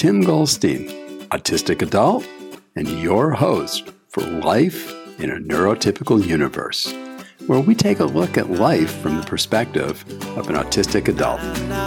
Tim Goldstein, autistic adult, and your host for Life in a Neurotypical Universe, where we take a look at life from the perspective of an autistic adult.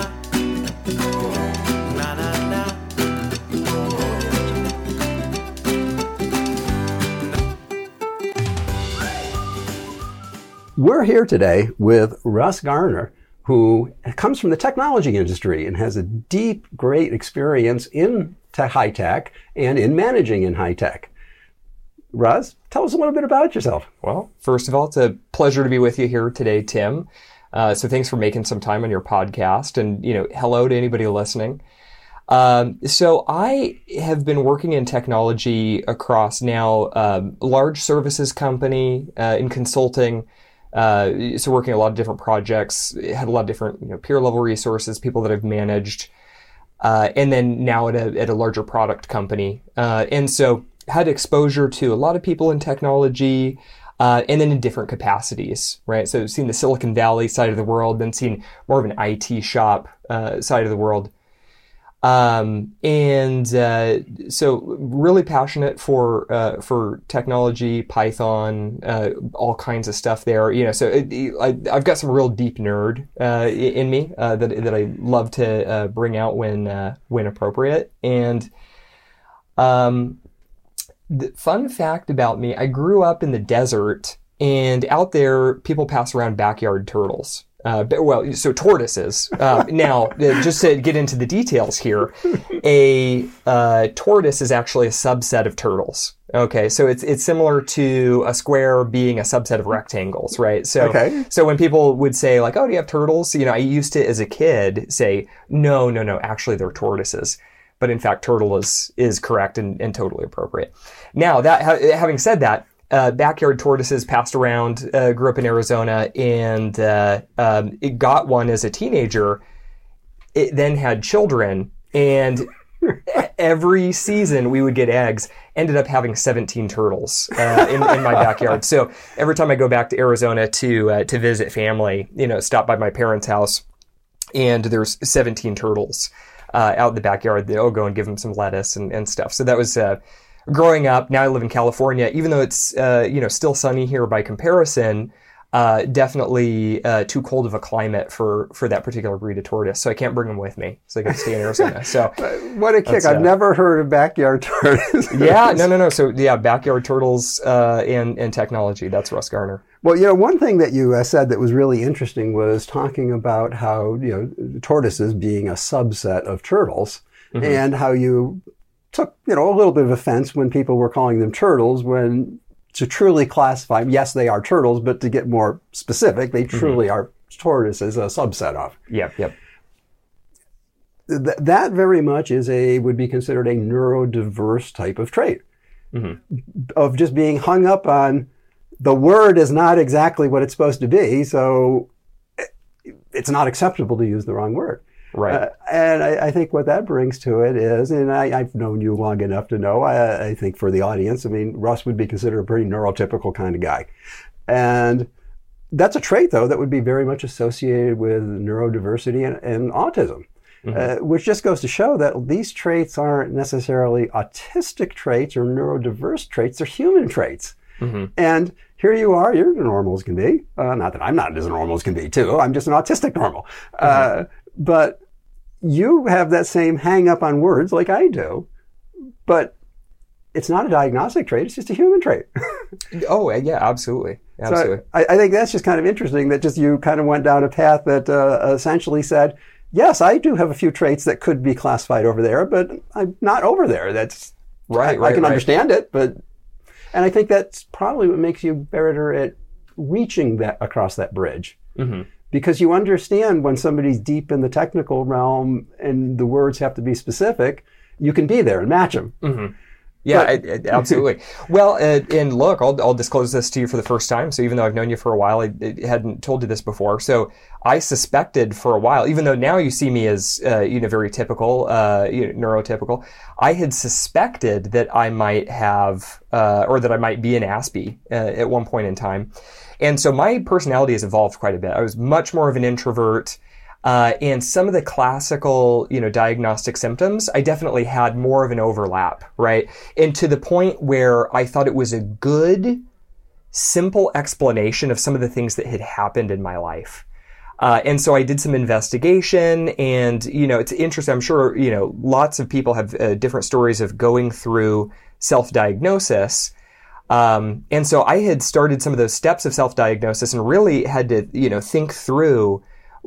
We're here today with Russ Garner, who comes from the technology industry and has a deep, great experience in high tech and in managing in high tech. Russ, tell us a little bit about yourself. Well, first of all, it's a pleasure to be with you here today, Tim. So thanks for making some time on your podcast, and hello to anybody listening. So I have been working in technology across now large services company in consulting. So working a lot of different projects, had a lot of different peer level resources, people that I've managed, and then now at a larger product company, and so had exposure to a lot of people in technology, and then in different capacities, right? So seen the Silicon Valley side of the world, then seen more of an IT shop side of the world. So really passionate for technology, Python, all kinds of stuff there, so I've got some real deep nerd, in me, that I love to, bring out when appropriate. And, the fun fact about me, I grew up in the desert, and out there people pass around backyard turtles. So tortoises. Now, just to get into the details here, a tortoise is actually a subset of turtles. Okay, so it's similar to a square being a subset of rectangles, right? So, okay. So when people would say like, "Oh, do you have turtles?" I used to, as a kid, say, "No, actually they're tortoises." But in fact, turtle is correct and totally appropriate. Now, having said that. Backyard tortoises passed around, grew up in Arizona, and it got one as a teenager. It then had children, and every season we would get eggs. Ended up having 17 turtles in my backyard. So every time I go back to Arizona to visit family, stop by my parents' house, and there's 17 turtles out in the backyard. They'll go and give them some lettuce and stuff. So that was growing up. Now I live in California, even though it's still sunny here by comparison. Definitely too cold of a climate for that particular breed of tortoise, so I can't bring them with me. So I got to stay in Arizona. So what a kick! I've never heard of backyard turtles. Yeah, no. So yeah, backyard turtles and technology. That's Russ Garner. Well, one thing that you said that was really interesting was talking about how tortoises being a subset of turtles, mm-hmm. and how you took a little bit of offense when people were calling them turtles, when to truly classify them, yes, they are turtles, but to get more specific, they truly mm-hmm. are tortoises, a subset of. Yep. That very much would be considered a neurodiverse type of trait, mm-hmm. of just being hung up on the word is not exactly what it's supposed to be, so it's not acceptable to use the wrong word. Right. And I think what that brings to it is, and I've known you long enough to know, I think for the audience, Russ would be considered a pretty neurotypical kind of guy. And that's a trait, though, that would be very much associated with neurodiversity and autism, mm-hmm. Which just goes to show that these traits aren't necessarily autistic traits or neurodiverse traits, they're human traits. Mm-hmm. And here you are, you're normal as can be. Not that I'm not as normal as can be, too. I'm just an autistic normal. Mm-hmm. But you have that same hang up on words like I do, but it's not a diagnostic trait, it's just a human trait. Oh, yeah, absolutely. So I think that's just kind of interesting that just you kind of went down a path that essentially said, yes, I do have a few traits that could be classified over there, but I'm not over there. That's right. I can understand it, and I think that's probably what makes you better at reaching that across that bridge. Mm-hmm. Because you understand when somebody's deep in the technical realm and the words have to be specific, you can be there and match them. Mm-hmm. Yeah, absolutely. Well, and look, I'll disclose this to you for the first time. So even though I've known you for a while, I hadn't told you this before. So I suspected for a while, even though now you see me as very typical, neurotypical, I had suspected that I might have, or that I might be an Aspie at one point in time. And so my personality has evolved quite a bit. I was much more of an introvert. And some of the classical, diagnostic symptoms, I definitely had more of an overlap, right? And to the point where I thought it was a good, simple explanation of some of the things that had happened in my life. And so I did some investigation, and, it's interesting. I'm sure, lots of people have different stories of going through self-diagnosis. And so I had started some of those steps of self-diagnosis and really had to, think through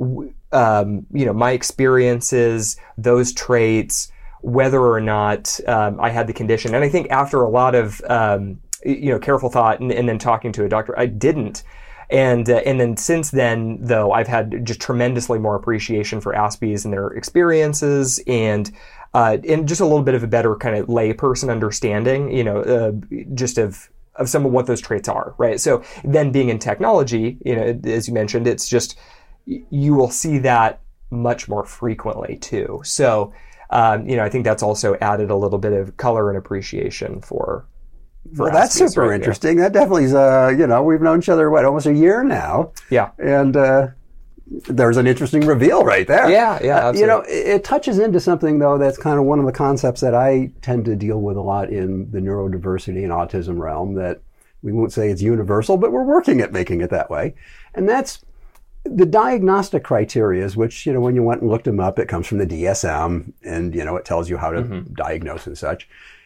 my experiences, those traits, whether or not I had the condition. And I think after a lot of careful thought and then talking to a doctor, I didn't. And then since then, though, I've had just tremendously more appreciation for Aspies and their experiences, and just a little bit of a better kind of layperson understanding, just of some of what those traits are, right? So then being in technology, as you mentioned, it's just, you will see that much more frequently too. So, I think that's also added a little bit of color and appreciation for well, that's Aspies, super right? interesting. That definitely is, we've known each other, almost a year now. Yeah. And there's an interesting reveal right there. Yeah, absolutely. It touches into something, though, that's kind of one of the concepts that I tend to deal with a lot in the neurodiversity and autism realm, that we won't say it's universal, but we're working at making it that way. And that's the diagnostic criteria, which, when you went and looked them up, it comes from the DSM, and, it tells you how to diagnose and such.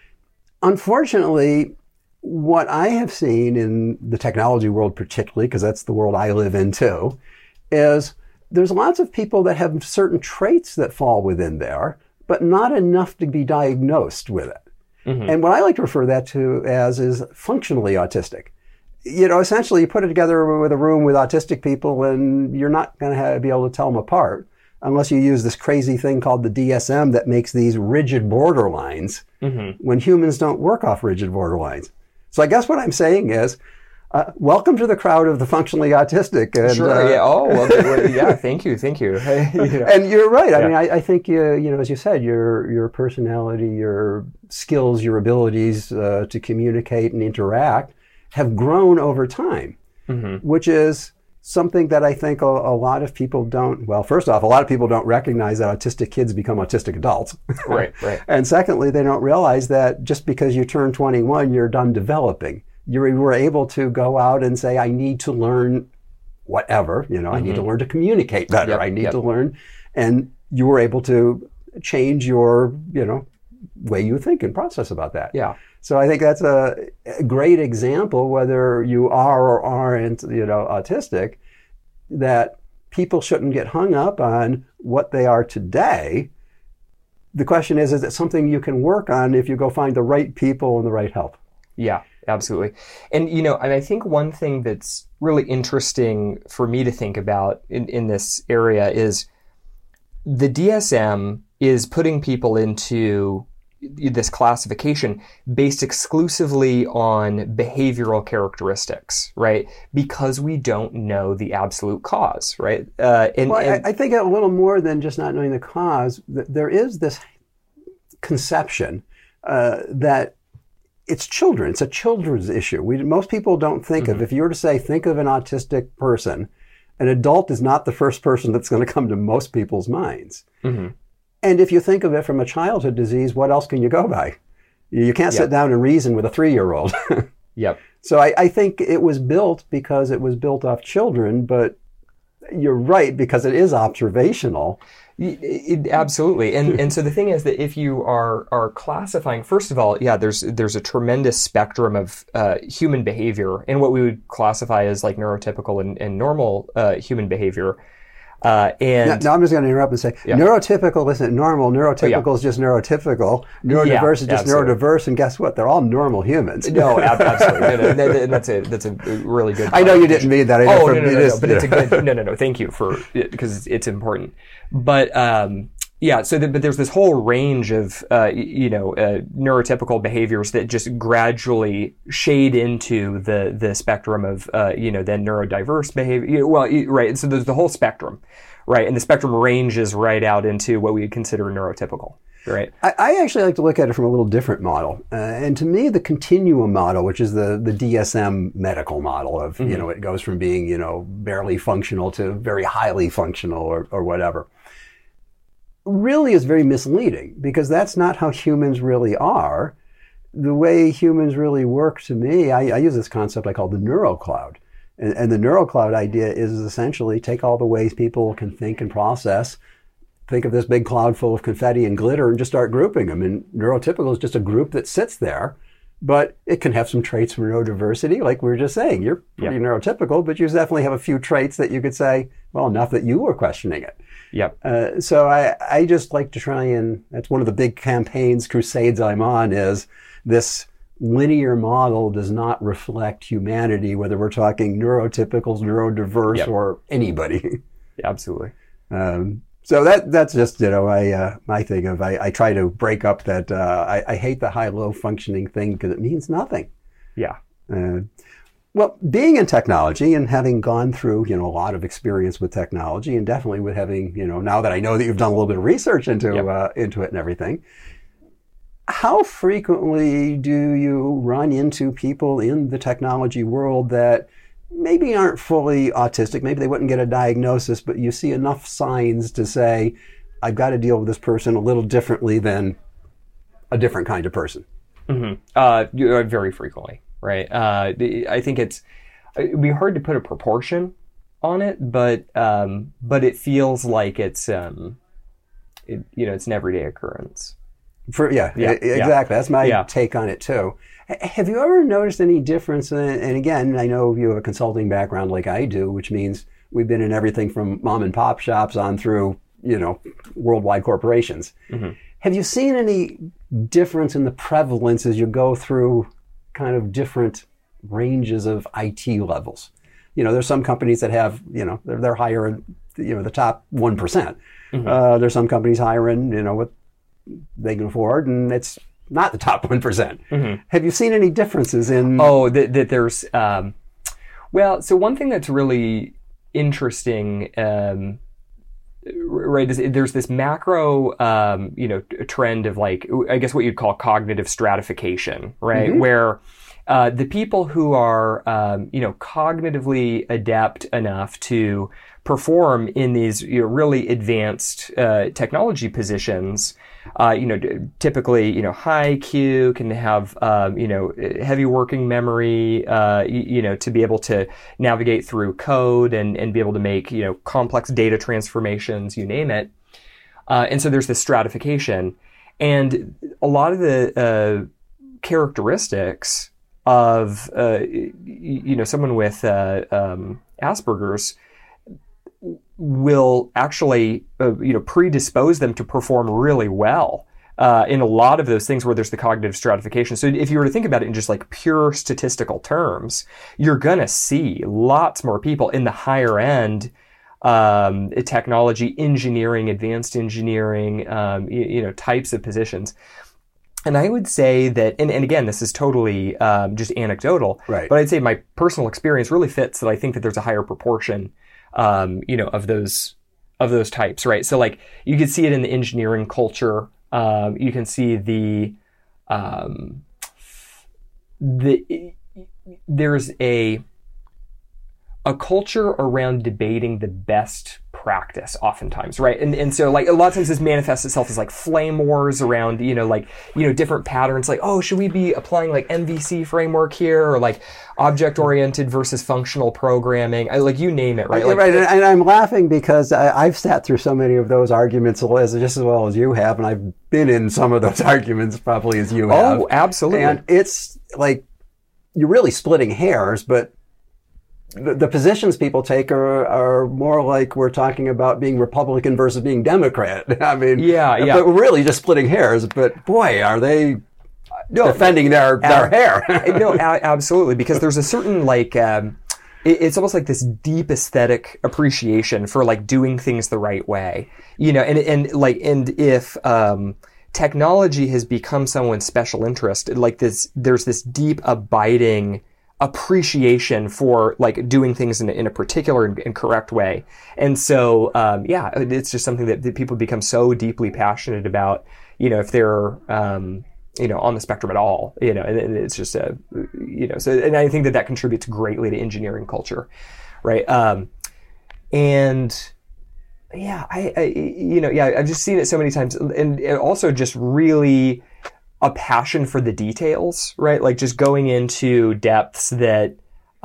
Unfortunately, what I have seen in the technology world particularly, because that's the world I live in too, is there's lots of people that have certain traits that fall within there, but not enough to be diagnosed with it. Mm-hmm. And what I like to refer that to as is functionally autistic. Essentially you put it together with a room with autistic people and you're not going to be able to tell them apart unless you use this crazy thing called the DSM that makes these rigid borderlines when humans don't work off rigid borderlines. So I guess what I'm saying is, welcome to the crowd of the functionally autistic. And, sure. Yeah. Oh, well, yeah. Thank you. And you're right. I mean, I think as you said, your personality, your skills, your abilities to communicate and interact have grown over time, which is something that I think a lot of people don't. Well, first off, a lot of people don't recognize that autistic kids become autistic adults. Right. And secondly, they don't realize that just because you turn 21, you're done developing. You were able to go out and say, I need to learn whatever, I need to learn to communicate better. I need to learn. And you were able to change your, way you think and process about that. Yeah. So I think that's a great example, whether you are or aren't, autistic, that people shouldn't get hung up on what they are today. The question is it something you can work on if you go find the right people and the right help? Yeah, absolutely. And, and I think one thing that's really interesting for me to think about in this area is the DSM is putting people into this classification based exclusively on behavioral characteristics, right? Because we don't know the absolute cause, right? I think a little more than just not knowing the cause. There is this conception that it's children. It's a children's issue. Most people don't think of, if you were to say, think of an autistic person, an adult is not the first person that's going to come to most people's minds. Mm-hmm. And if you think of it from a childhood disease, what else can you go by? You can't sit down and reason with a 3-year-old. Yep. So I think it was built because it was built off children, but you're right, because it is observational. Absolutely. And so the thing is that if you are classifying, first of all, there's a tremendous spectrum of human behavior and what we would classify as like neurotypical and normal human behavior. And now I'm just going to interrupt and say, neurotypical isn't normal. Neurotypical is just neurotypical. Neurodiverse is just neurodiverse. And guess what? They're all normal humans. No, absolutely. No, that's a really good point. I know you didn't mean that. No, but it's a good, no. Thank you because it's important. But, but there's this whole range of, neurotypical behaviors that just gradually shade into the spectrum of, then neurodiverse behavior. Right. So there's the whole spectrum, right? And the spectrum ranges right out into what we would consider neurotypical. right? I actually like to look at it from a little different model. And to me, the continuum model, which is the DSM medical model of, it goes from being, barely functional to very highly functional or whatever, really is very misleading because that's not how humans really are. The way humans really work, to me, I use this concept I call the neurocloud. And the neurocloud idea is essentially take all the ways people can think and process, think of this big cloud full of confetti and glitter and just start grouping them. And neurotypical is just a group that sits there, but it can have some traits from neurodiversity. Like we were just saying, you're pretty neurotypical, but you definitely have a few traits that you could say, well, enough that you were questioning it. Yep. So I just like to try and, that's one of the big campaigns, crusades I'm on, is this linear model does not reflect humanity, whether we're talking neurotypicals, neurodiverse, or anybody. Absolutely. So that's just, my thing of, I try to break up that, I hate the high-low functioning thing because it means nothing. Yeah. Well, being in technology and having gone through, a lot of experience with technology and definitely with having, now that I know that you've done a little bit of research into it and everything, how frequently do you run into people in the technology world that maybe aren't fully autistic? Maybe they wouldn't get a diagnosis, but you see enough signs to say, I've got to deal with this person a little differently than a different kind of person. Mm-hmm. Very frequently, right? I think it'd be hard to put a proportion on it, but it feels like it's an everyday occurrence. Exactly. That's my take on it too. Have you ever noticed any difference? And again, I know you have a consulting background like I do, which means we've been in everything from mom and pop shops on through, worldwide corporations. Mm-hmm. Have you seen any difference in the prevalence as you go through kind of different ranges of IT levels? There's some companies that have, they're higher in, the top 1%. Mm-hmm. There's some companies higher in, what they can afford, and it's not the top 1%. Mm-hmm. Have you seen any differences in? Oh, that there's, so one thing that's really interesting, right, is there's this macro, trend of like, I guess what you'd call cognitive stratification, right? Mm-hmm. Where the people who are, cognitively adept enough to perform in these really advanced technology positions, typically, high IQ, can have, heavy working memory, to be able to navigate through code and be able to make, complex data transformations, you name it. And so there's this stratification. And a lot of the characteristics of, someone with Asperger's will actually, predispose them to perform really well in a lot of those things where there's the cognitive stratification. So if you were to think about it in just like pure statistical terms, you're going to see lots more people in the higher end technology, engineering, advanced engineering, types of positions. And I would say that, and again, this is totally just anecdotal, right, but I'd say my personal experience really fits that I think that there's a higher proportion of those types, right? So like you can see it in the engineering culture. You can see there's a culture around debating the best practice oftentimes, right? And so like a lot of times this manifests itself as like flame wars around, different patterns, like, oh, should we be applying like MVC framework here, or like object-oriented versus functional programming, like you name it, right? Like, right, and I'm laughing because I've sat through so many of those arguments just as well as you have, and I've been in some of those arguments probably as you have. Oh, absolutely. And it's like, you're really splitting hairs, but the positions people take are more like we're talking about being Republican versus being Democrat. I mean, but we're really just splitting hairs. But boy, are they defending their hair? No, absolutely, because there's a certain like it's almost like this deep aesthetic appreciation for like doing things the right way, and if technology has become someone's special interest, like there's this deep abiding appreciation for like doing things in a particular and correct way. And so, it's just something that people become so deeply passionate about, if they're, on the spectrum at all, and it's just so, and I think that contributes greatly to engineering culture. Right. And yeah, I've just seen it so many times, and also just really a passion for the details, right? Like just going into depths that,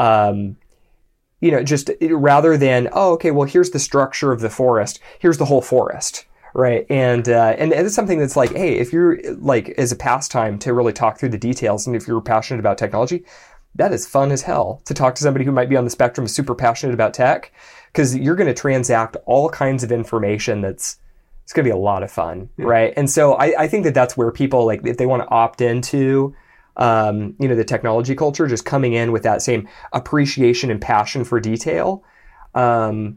just rather than, oh, okay, well, here's the structure of the forest. Here's the whole forest, right? And it's something that's like, hey, if you're like, as a pastime to really talk through the details, and if you're passionate about technology, that is fun as hell to talk to somebody who might be on the spectrum, super passionate about tech, because you're going to transact all kinds of information it's going to be a lot of fun, right? And so I think that that's where people, like, if they want to opt into, the technology culture, just coming in with that same appreciation and passion for detail, and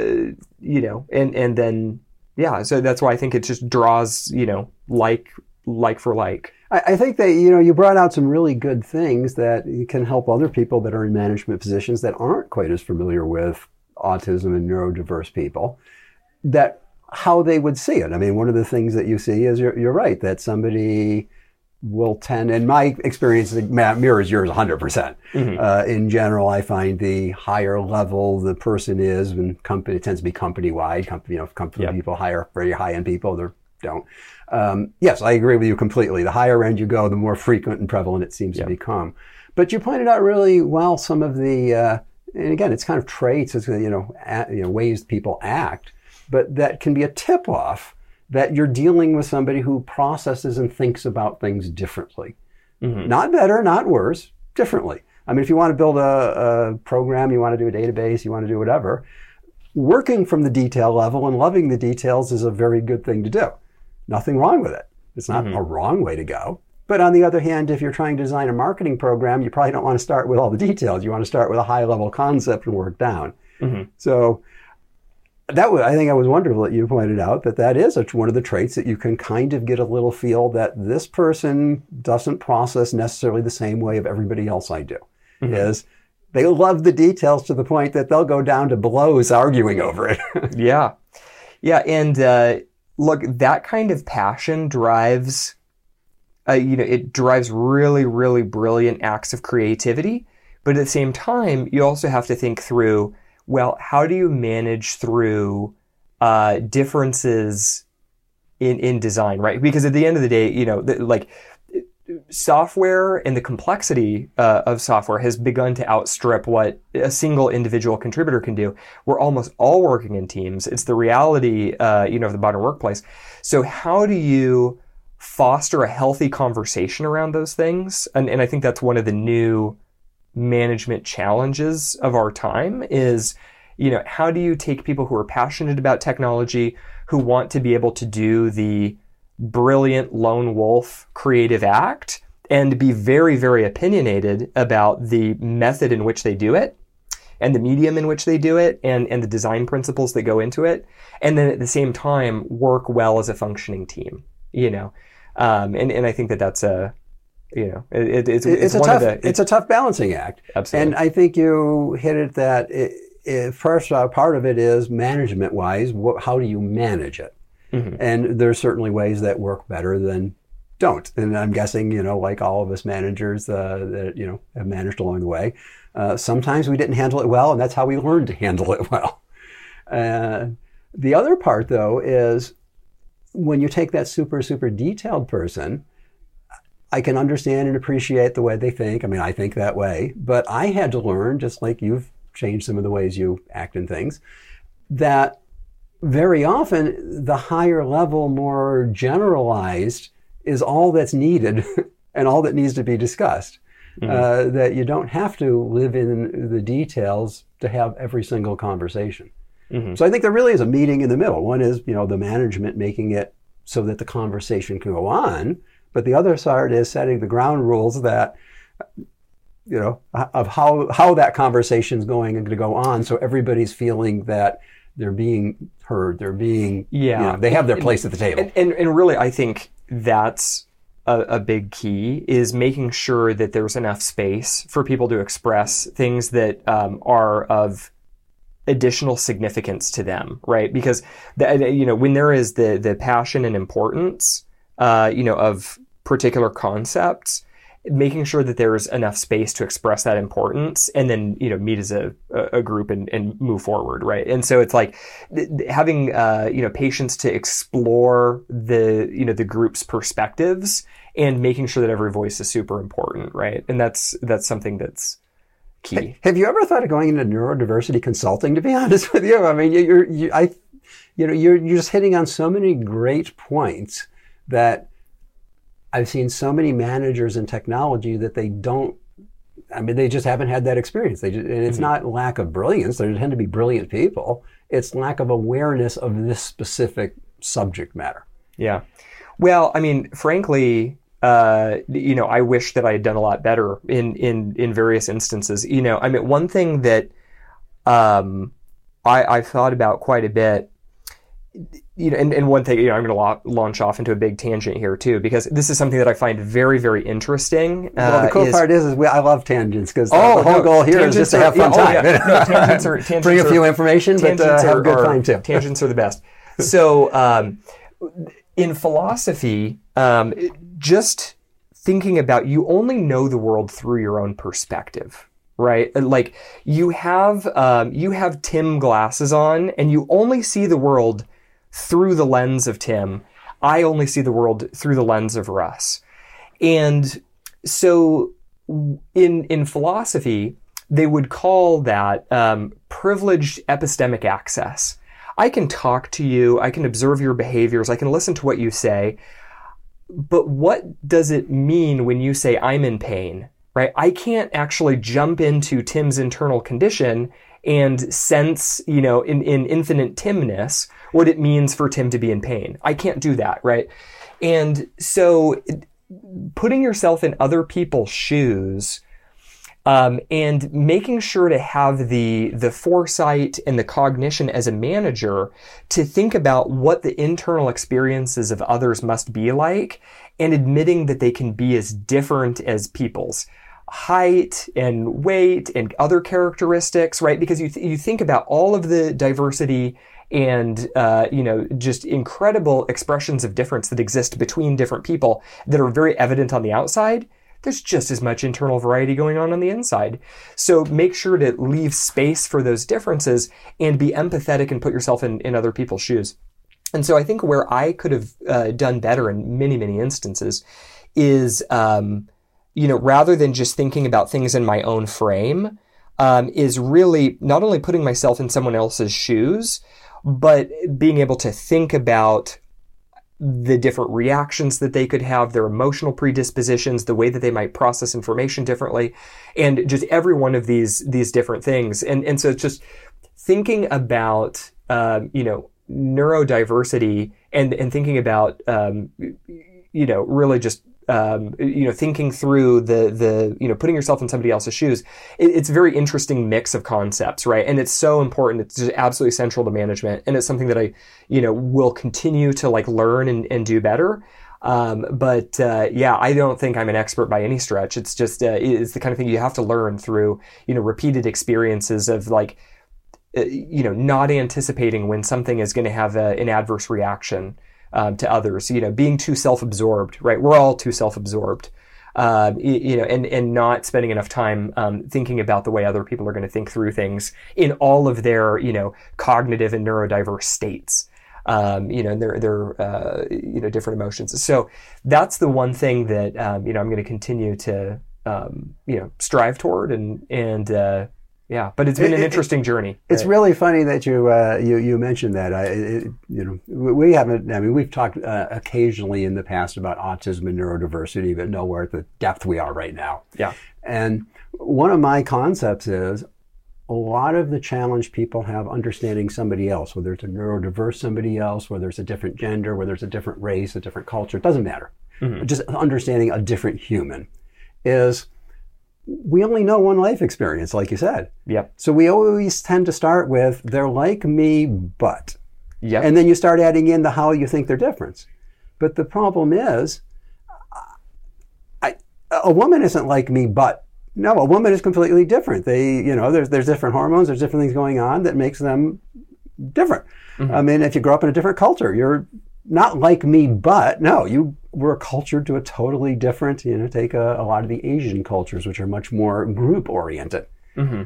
then, so that's why I think it just draws, like for like. I think that, you brought out some really good things that can help other people that are in management positions that aren't quite as familiar with autism and neurodiverse people, that how they would see it. I mean, one of the things that you see is you're right, that somebody will tend, and my experience mirrors yours 100%. Mm-hmm. In general, I find the higher level the person is, when it tends to be company-wide, people hire very high-end people, they don't. Yes, I agree with you completely. The higher end you go, the more frequent and prevalent it seems to become. But you pointed out really well some of the, and again, it's kind of traits, it's, ways people act, but that can be a tip-off that you're dealing with somebody who processes and thinks about things differently. Mm-hmm. Not better, not worse, differently. I mean, if you want to build a program, you want to do a database, you want to do whatever, working from the detail level and loving the details is a very good thing to do. Nothing wrong with it. It's not a wrong way to go. But on the other hand, if you're trying to design a marketing program, you probably don't want to start with all the details. You want to start with a high-level concept and work down. Mm-hmm. So I think it was wonderful that you pointed out that is one of the traits that you can kind of get a little feel that this person doesn't process necessarily the same way of everybody else I do. Mm-hmm. Is they love the details to the point that they'll go down to blows arguing over it. Yeah. And look, that kind of passion drives, it drives really, really brilliant acts of creativity. But at the same time, you also have to think through, well, how do you manage through differences in design, right? Because at the end of the day, software and the complexity of software has begun to outstrip what a single individual contributor can do. We're almost all working in teams. It's the reality, of the modern workplace. So how do you foster a healthy conversation around those things? And I think that's one of the new management challenges of our time is, how do you take people who are passionate about technology, who want to be able to do the brilliant lone wolf creative act and be very, very opinionated about the method in which they do it and the medium in which they do it and the design principles that go into it. And then at the same time, work well as a functioning team, and I think that's it's a tough balancing act. Absolutely. And I think you hit it that first part of it is management wise, how do you manage it? Mm-hmm. And there's certainly ways that work better than don't. And I'm guessing, like all of us managers that, have managed along the way, sometimes we didn't handle it well, and that's how we learned to handle it well. The other part, though, is when you take that super, super detailed person, I can understand and appreciate the way they think. I mean, I think that way. But I had to learn, just like you've changed some of the ways you act in things, that very often the higher level, more generalized is all that's needed and all that needs to be discussed. Mm-hmm. That you don't have to live in the details to have every single conversation. Mm-hmm. So I think there really is a meeting in the middle. One is, the management making it so that the conversation can go on. But the other side is setting the ground rules that, of how that conversation is going and going to go on. So everybody's feeling that they're being heard, they're being, they have their place at the table. And really, I think that's a big key is making sure that there's enough space for people to express things that are of additional significance to them, right? Because when there is the passion and importance, of particular concepts, making sure that there's enough space to express that importance, and then meet as a group and move forward, right? And so it's like having patience to explore the group's perspectives and making sure that every voice is super important, right? And that's something that's key. Have you ever thought of going into neurodiversity consulting? To be honest with you, I mean, you're just hitting on so many great points that I've seen so many managers in technology that they just haven't had that experience. And it's not lack of brilliance. There tend to be brilliant people. It's lack of awareness of this specific subject matter. Yeah. Well, I mean, frankly, I wish that I had done a lot better in various instances. I mean, one thing that I've thought about quite a bit, and one thing, I'm going to launch off into a big tangent here too, because this is something that I find very, very interesting. Well, the cool part is I love tangents, because the whole goal here is just to have fun time. No, tangents bring a few information, but have a good time too. Tangents are the best. So, in philosophy, just thinking about, you only know the world through your own perspective, right? Like you have Tim glasses on, and you only see the world through the lens of Tim. I only see the world through the lens of Russ. And so in philosophy, they would call that privileged epistemic access. I can talk to you, I can observe your behaviors, I can listen to what you say, but what does it mean when you say I'm in pain, right? I can't actually jump into Tim's internal condition and sense, in infinite Timness, what it means for Tim to be in pain. I can't do that, right? And so putting yourself in other people's shoes, and making sure to have the foresight and the cognition as a manager to think about what the internal experiences of others must be like, and admitting that they can be as different as people's height and weight and other characteristics, right? Because you think about all of the diversity and, just incredible expressions of difference that exist between different people that are very evident on the outside. There's just as much internal variety going on the inside. So make sure to leave space for those differences and be empathetic and put yourself in other people's shoes. And so I think where I could have done better in many, many instances is, rather than just thinking about things in my own frame, is really not only putting myself in someone else's shoes, but being able to think about the different reactions that they could have, their emotional predispositions, the way that they might process information differently, and just every one of these different things. And so it's just thinking about, neurodiversity and thinking about, really just, thinking through the putting yourself in somebody else's shoes. It's a very interesting mix of concepts, right? And it's so important. It's just absolutely central to management. And it's something that I, will continue to learn and do better. I don't think I'm an expert by any stretch. It's just, it's the kind of thing you have to learn through, repeated experiences of not anticipating when something is going to have an adverse reaction to others, being too self-absorbed, right? We're all too self-absorbed, and not spending enough time thinking about the way other people are going to think through things in all of their, cognitive and neurodiverse states, and their different emotions. So that's the one thing that, I'm going to continue to, strive toward yeah, but it's been an interesting journey. It's really funny that you mentioned that. We haven't. I mean, we've talked occasionally in the past about autism and neurodiversity, but nowhere at the depth we are right now. Yeah. And one of my concepts is a lot of the challenge people have understanding somebody else, whether it's a neurodiverse somebody else, whether it's a different gender, whether it's a different race, a different culture. It doesn't matter. Mm-hmm. Just understanding a different human is. We only know one life experience, like you said. Yep. So we always tend to start with, they're like me, but. Yep. And then you start adding in the how you think they're different. But the problem is, a woman isn't like me, but no, a woman is completely different. There's different hormones, there's different things going on that makes them different. Mm-hmm. I mean, if you grow up in a different culture, you're not like me, but no, you were cultured to a totally different, take a lot of the Asian cultures, which are much more group oriented. Mm-hmm.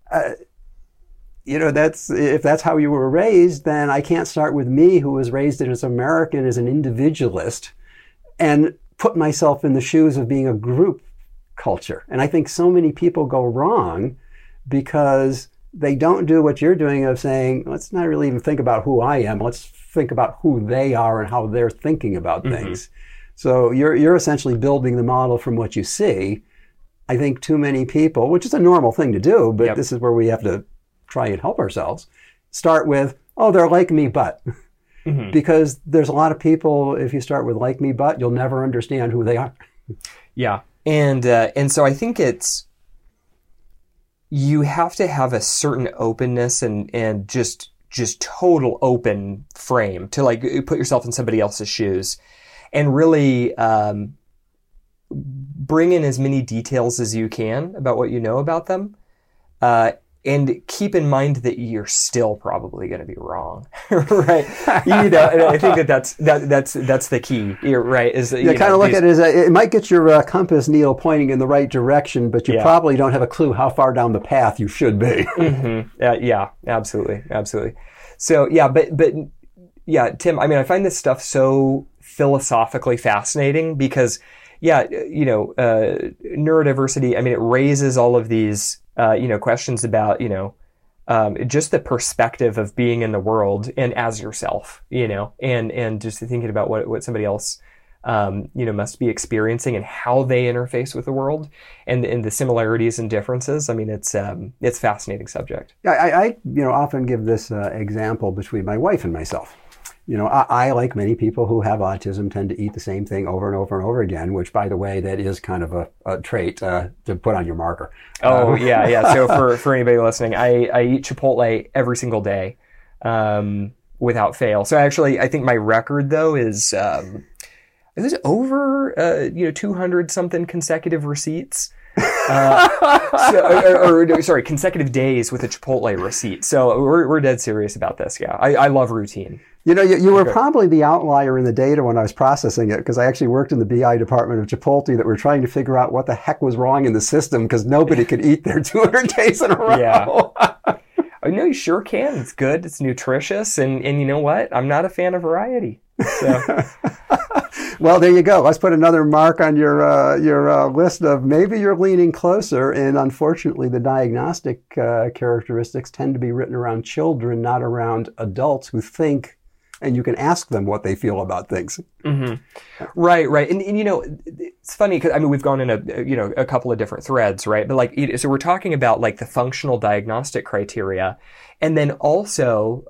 If that's how you were raised, then I can't start with me, who was raised as an American, as an individualist, and put myself in the shoes of being a group culture. And I think so many people go wrong because they don't do what you're doing of saying, let's not really even think about who I am. Let's think about who they are and how they're thinking about things. So you're essentially building the model from what you see. I think too many people, which is a normal thing to do, but this is where we have to try and help ourselves, start with, oh, they're like me, but. Because there's a lot of people, if you start with like me, but, you'll never understand who they are. Yeah. And so I think you have to have a certain openness and just total open frame to like put yourself in somebody else's shoes and really bring in as many details as you can about what you know about them. And keep in mind that you're still probably going to be wrong, right? And I think that's the key, right? Is that, kind of look at it as it might get your compass needle pointing in the right direction, but you probably don't have a clue how far down the path you should be. Yeah, absolutely. So but Tim, I mean, I find this stuff so philosophically fascinating because neurodiversity, I mean, it raises all of these questions about, just the perspective of being in the world and as yourself, and just thinking about what somebody else, must be experiencing and how they interface with the world and the similarities and differences. I mean, it's a fascinating subject. I often give this example between my wife and myself. I, like many people who have autism, tend to eat the same thing over and over and over again, which, by the way, that is kind of a trait to put on your marker. Oh, yeah. So for anybody listening, I eat Chipotle every single day without fail. So actually, I think my record, though, is it was over 200 something consecutive receipts. Consecutive days with a Chipotle receipt. So we're dead serious about this. Yeah, I love routine. You were probably the outlier in the data when I was processing it, because I actually worked in the BI department of Chipotle that were trying to figure out what the heck was wrong in the system because nobody could eat there 200 days in a row. Yeah. No, you sure can. It's good. It's nutritious. And you know what? I'm not a fan of variety. So. Well, there you go. Let's put another mark on your list of maybe you're leaning closer. And unfortunately, the diagnostic characteristics tend to be written around children, not around adults who think, and you can ask them what they feel about things. Right. And it's funny because, I mean, we've gone in a couple of different threads, right? But so we're talking about like the functional diagnostic criteria, and then also,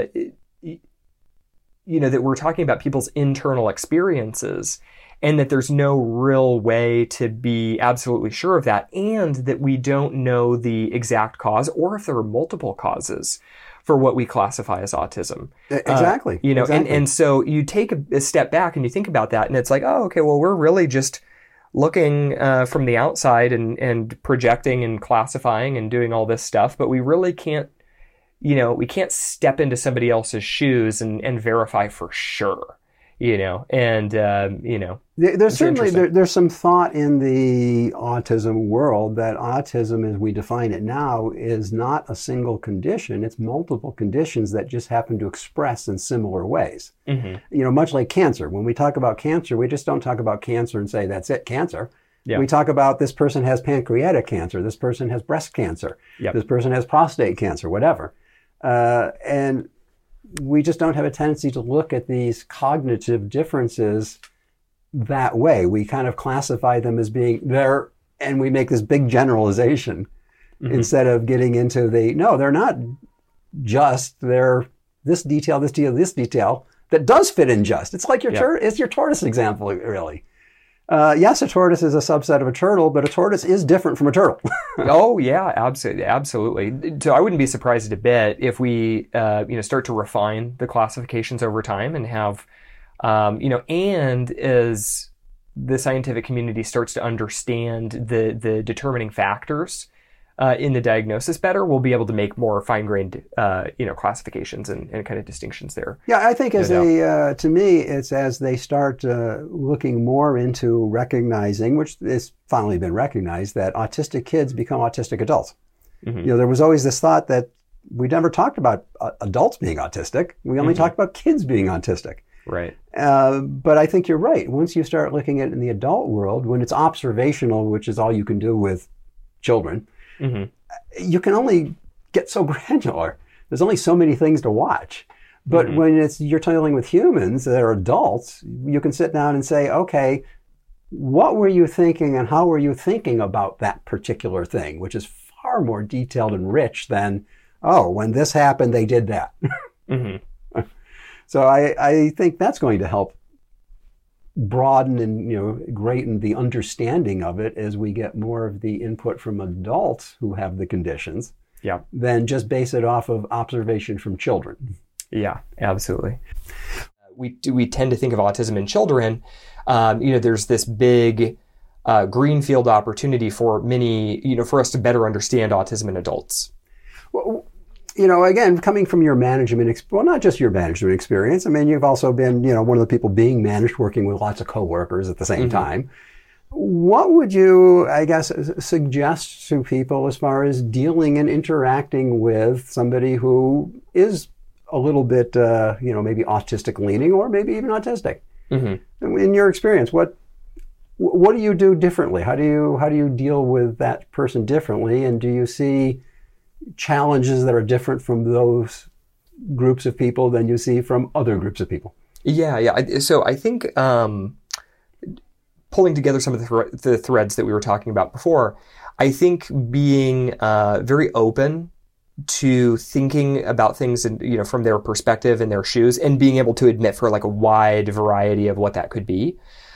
that we're talking about people's internal experiences and that there's no real way to be absolutely sure of that, and that we don't know the exact cause or if there are multiple causes for what we classify as autism. Exactly. Exactly. And so you take a step back and you think about that, and it's like, oh, okay, well, we're really just looking from the outside and projecting and classifying and doing all this stuff, but we really can't, we can't step into somebody else's shoes and verify for sure, There's certainly, there's some thought in the autism world that autism, as we define it now, is not a single condition. It's multiple conditions that just happen to express in similar ways. Much like cancer. When we talk about cancer, we just don't talk about cancer and say, that's it, cancer. Yeah. We talk about this person has pancreatic cancer, this person has breast cancer, this person has prostate cancer, whatever. And we just don't have a tendency to look at these cognitive differences that way. We kind of classify them as being there, and we make this big generalization instead of getting into no, they're not just, they're this detail that does fit in just. It's like it's your tortoise example, really. Yes, a tortoise is a subset of a turtle, but a tortoise is different from a turtle. Oh, yeah, absolutely. So I wouldn't be surprised a bit if we, start to refine the classifications over time and have, and as the scientific community starts to understand the determining factors in the diagnosis better, we'll be able to make more fine-grained, classifications and kind of distinctions there. Yeah, I think to me, it's as they start looking more into recognizing, which has finally been recognized, that autistic kids become autistic adults. Mm-hmm. There was always this thought that we never talked about adults being autistic. We only talked about kids being autistic. Right. But I think you're right. Once you start looking at it in the adult world, when it's observational, which is all you can do with children, you can only get so granular. There's only so many things to watch. But when you're dealing with humans that are adults, you can sit down and say, okay, what were you thinking and how were you thinking about that particular thing, which is far more detailed and rich than, oh, when this happened, they did that. So I think that's going to help broaden and greaten the understanding of it as we get more of the input from adults who have the conditions, than just base it off of observation from children. Yeah, absolutely. We tend to think of autism in children. There's this big greenfield opportunity for many, for us to better understand autism in adults. Well, again, coming from your management, not just your management experience. I mean, you've also been, one of the people being managed, working with lots of coworkers at the same time. What would you, I guess, suggest to people as far as dealing and interacting with somebody who is a little bit, maybe autistic leaning or maybe even autistic? In your experience, what do you do differently? How do you deal with that person differently? And do you see challenges that are different from those groups of people than you see from other groups of people? Yeah. So I think pulling together some of the threads that we were talking about before, I think being very open to thinking about things and from their perspective and their shoes, and being able to admit for like a wide variety of what that could be.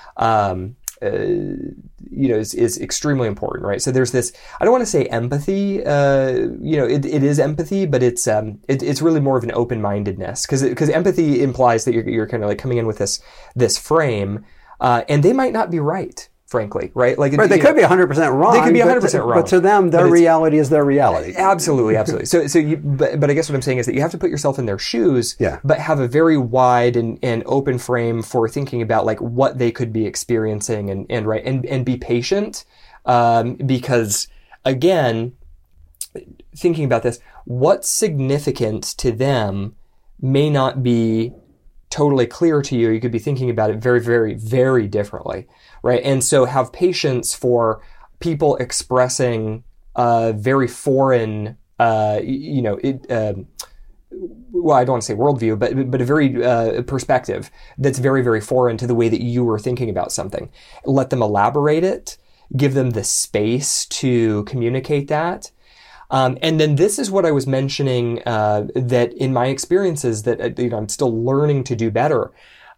Is extremely important, right? So there's this, I don't want to say empathy, it is empathy, but it's really more of an open-mindedness, because empathy implies that you're kind of like coming in with this frame, and they might not be right, frankly, right? Like, right, they could be 100% wrong. They could be 100% wrong. But to them, their reality is their reality. Absolutely. But I guess what I'm saying is that you have to put yourself in their shoes, but have a very wide and open frame for thinking about like what they could be experiencing and be patient, because again, thinking about this, what's significant to them may not be totally clear to you. You could be thinking about it very, very, very differently, right? And so have patience for people expressing very foreign, well, I don't want to say worldview, but a very perspective that's very, very foreign to the way that you were thinking about something. Let them elaborate it, give them the space to communicate that. And then this is what I was mentioning, that in my experiences that I'm still learning to do better,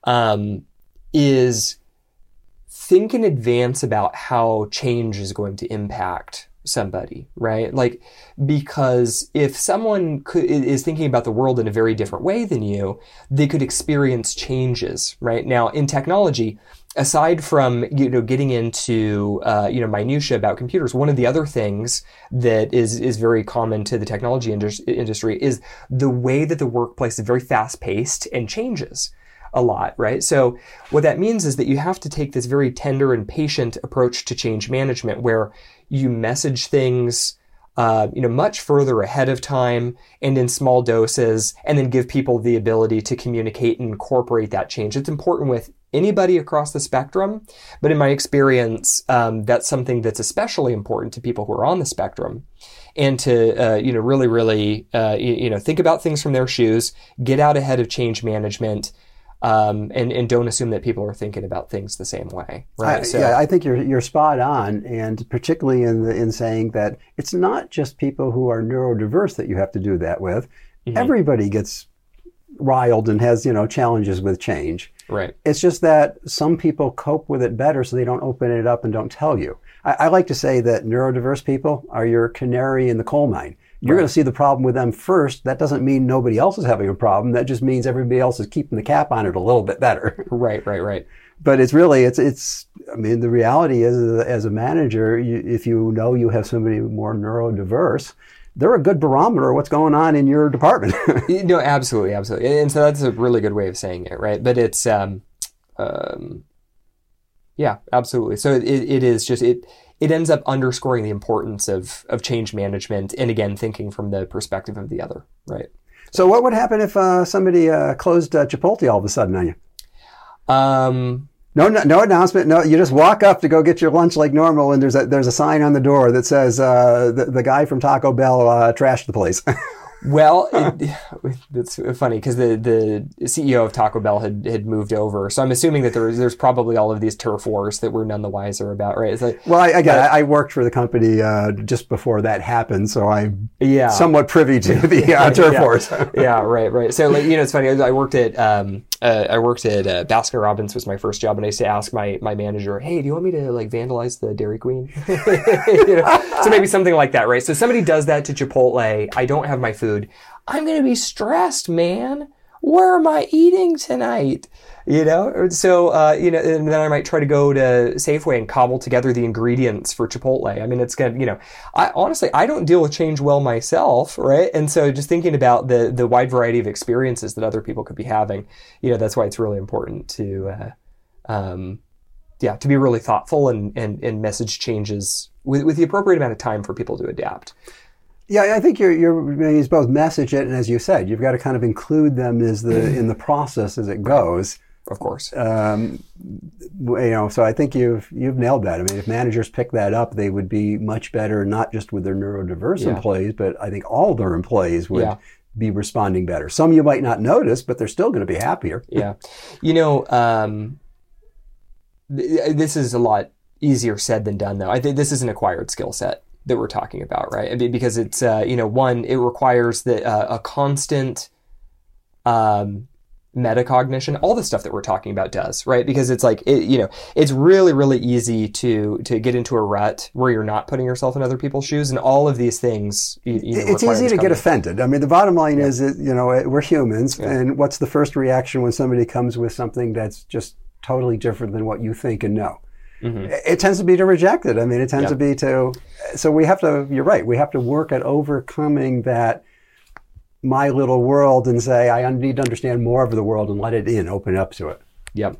is think in advance about how change is going to impact somebody, right? Like, because if someone is thinking about the world in a very different way than you, they could experience changes, right? Now, in technology, aside from, getting into, minutia about computers, one of the other things that is very common to the technology industry is the way that the workplace is very fast paced and changes a lot, right? So what that means is that you have to take this very tender and patient approach to change management, where you message things, much further ahead of time and in small doses, and then give people the ability to communicate and incorporate that change. It's important with anybody across the spectrum, but in my experience, that's something that's especially important to people who are on the spectrum, and to really, really think about things from their shoes, get out ahead of change management, and don't assume that people are thinking about things the same way, right? I think you're spot on, and particularly in saying that it's not just people who are neurodiverse that you have to do that with. Mm-hmm. Everybody gets riled and has challenges with change. Right. It's just that some people cope with it better, so they don't open it up and don't tell you. I like to say that neurodiverse people are your canary in the coal mine. You're going to see the problem with them first. That doesn't mean nobody else is having a problem. That just means everybody else is keeping the cap on it a little bit better. Right. But it's really, I mean, the reality is, as a manager, if you know you have somebody more neurodiverse, they're a good barometer of what's going on in your department. No, absolutely. And so that's a really good way of saying it, right? But it's, yeah, absolutely. So it is just, it ends up underscoring the importance of change management, and again, thinking from the perspective of the other, right? So what would happen if somebody closed Chipotle all of a sudden on you? No announcement. No, you just walk up to go get your lunch like normal, and there's a sign on the door that says the guy from Taco Bell trashed the place. Well, it's funny because the CEO of Taco Bell had moved over, so I'm assuming that there's probably all of these turf wars that we're none the wiser about, right? It's like, well, I worked for the company just before that happened, so I'm somewhat privy to the turf wars. Yeah, right. So, like, it's funny. I worked at Baskin Robbins was my first job, and I used to ask my manager, "Hey, do you want me to like vandalize the Dairy Queen?" So maybe something like that, right? So somebody does that to Chipotle. I don't have my food. I'm going to be stressed, man. Where am I eating tonight? So, and then I might try to go to Safeway and cobble together the ingredients for Chipotle. I mean, it's going to, I don't deal with change well myself, right? And so just thinking about the wide variety of experiences that other people could be having, that's why it's really important to be really thoughtful and message changes with the appropriate amount of time for people to adapt. Yeah, I think you're both message it, and as you said, you've got to kind of include them in the process as it goes. Of course. So I think you've nailed that. I mean, if managers pick that up, they would be much better, not just with their neurodiverse employees, but I think all their employees would be responding better. Some you might not notice, but they're still going to be happier. Yeah. This is a lot easier said than done, though. I think this is an acquired skill set that we're talking about, right? I mean, because it's, one, it requires a constant metacognition. All the stuff that we're talking about does, right? Because it's like, it's really, really easy to get into a rut where you're not putting yourself in other people's shoes, and all of these things. It's easy to get offended. I mean, the bottom line is that, we're humans, and what's the first reaction when somebody comes with something that's just totally different than what you think and know? Mm-hmm. It tends to be to reject it. I mean, it tends to be so we have to, you're right, we have to work at overcoming that my little world and say, I need to understand more of the world and let it open up to it. Yep.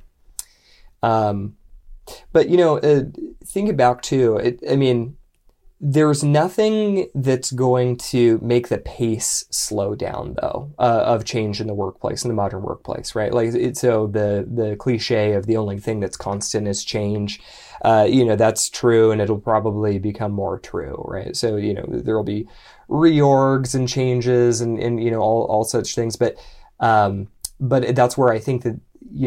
But, thinking back to, there's nothing that's going to make the pace slow down, though, of change in the workplace, in the modern workplace, right? Like, so the cliche of the only thing that's constant is change, that's true, and it'll probably become more true, right? So, there'll be reorgs and changes and all such things, but that's where I think that,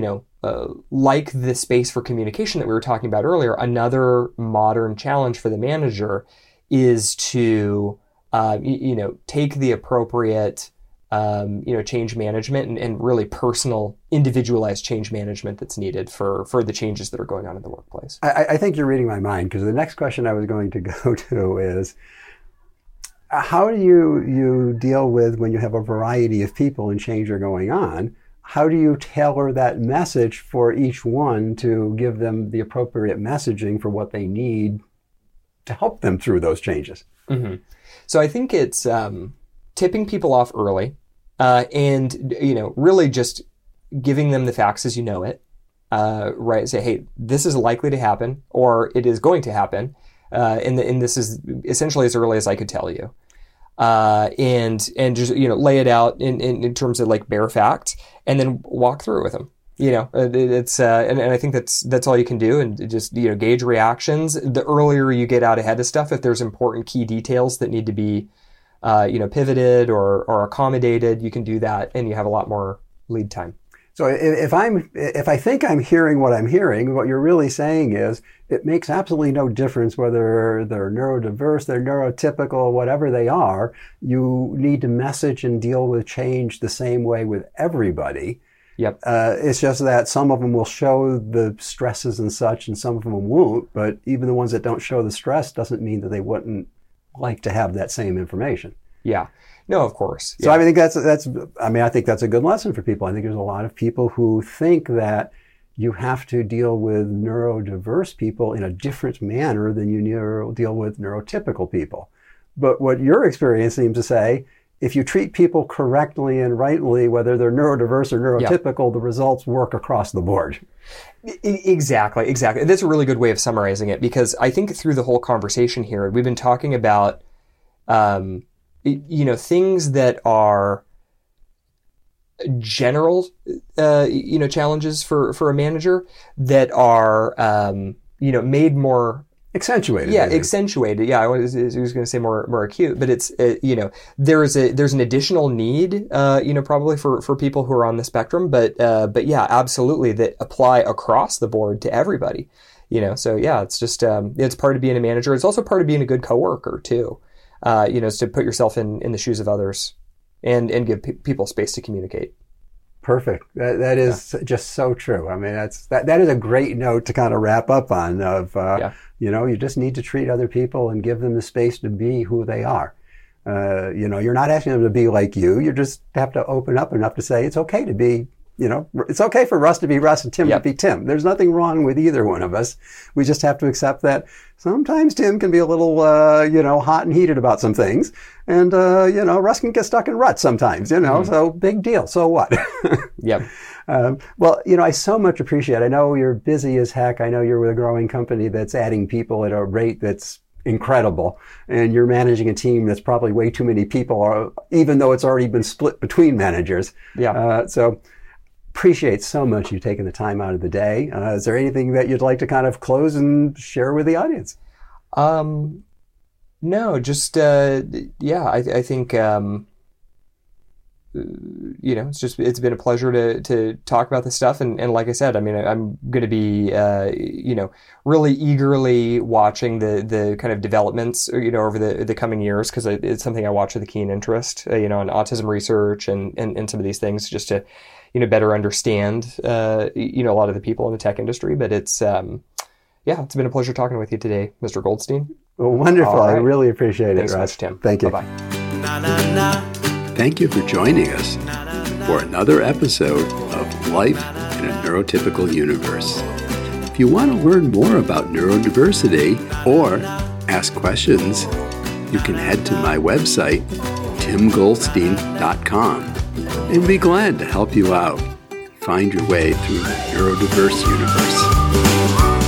like the space for communication that we were talking about earlier, another modern challenge for the manager is to, take the appropriate, change management and really personal, individualized change management that's needed for the changes that are going on in the workplace. I think you're reading my mind, because the next question I was going to go to is, how do you deal with when you have a variety of people and change are going on? How do you tailor that message for each one to give them the appropriate messaging for what they need to help them through those changes? Mm-hmm. So I think it's tipping people off early and, really just giving them the facts as you know it, right? Say, hey, this is likely to happen, or it is going to happen. And this is essentially as early as I could tell you. And just, lay it out in terms of like bare facts, and then walk through it with them. It's, and I think that's all you can do, and just, gauge reactions. The earlier you get out ahead of stuff, if there's important key details that need to be, pivoted or accommodated, you can do that, and you have a lot more lead time. So if I think I'm hearing what I'm hearing, what you're really saying is it makes absolutely no difference whether they're neurodiverse, they're neurotypical, whatever they are. You need to message and deal with change the same way with everybody. Yep. It's just that some of them will show the stresses and such, and some of them won't. But even the ones that don't show the stress doesn't mean that they wouldn't like to have that same information. Yeah. No, of course. So I think I think that's a good lesson for people. I think there's a lot of people who think that you have to deal with neurodiverse people in a different manner than you deal with neurotypical people. But what your experience seems to say, if you treat people correctly and rightly, whether they're neurodiverse or neurotypical, the results work across the board. Exactly. That's a really good way of summarizing it, because I think through the whole conversation here, we've been talking about, things that are general, challenges for a manager that are, made more accentuated. Yeah, accentuated. Yeah, I was going to say more acute, but it's there's an additional need, probably for people who are on the spectrum, but yeah, absolutely, that apply across the board to everybody. So yeah, it's just it's part of being a manager. It's also part of being a good coworker too. Is to put yourself in the shoes of others and give people space to communicate. Perfect. That is just so true. I mean, that is a great note to kind of wrap up on. You just need to treat other people and give them the space to be who they are. You're not asking them to be like you. You just have to open up enough to say it's okay to be. It's okay for Russ to be Russ and Tim to be Tim. There's nothing wrong with either one of us. We just have to accept that sometimes Tim can be a little, hot and heated about some things. And, Russ can get stuck in ruts sometimes, so big deal. So what? Yep. I so much appreciate it. I know you're busy as heck. I know you're with a growing company that's adding people at a rate that's incredible. And you're managing a team that's probably way too many people, even though it's already been split between managers. Yeah. Appreciate so much you taking the time out of the day. Is there anything that you'd like to kind of close and share with the audience? No, just, I think, it's been a pleasure to talk about this stuff. And like I said, I mean, I'm going to be, really eagerly watching the kind of developments, over the coming years, because it's something I watch with a keen interest, on autism research and some of these things, just to, better understand, a lot of the people in the tech industry. But it's been a pleasure talking with you today, Mr. Goldstein. Well, wonderful. Right. I really appreciate Thanks it, so Russ. much, Tim. Thank you. Bye-bye. Thank you for joining us for another episode of Life in a Neurotypical Universe. If you want to learn more about neurodiversity or ask questions, you can head to my website, timgoldstein.com, and be glad to help you out find your way through the neurodiverse universe.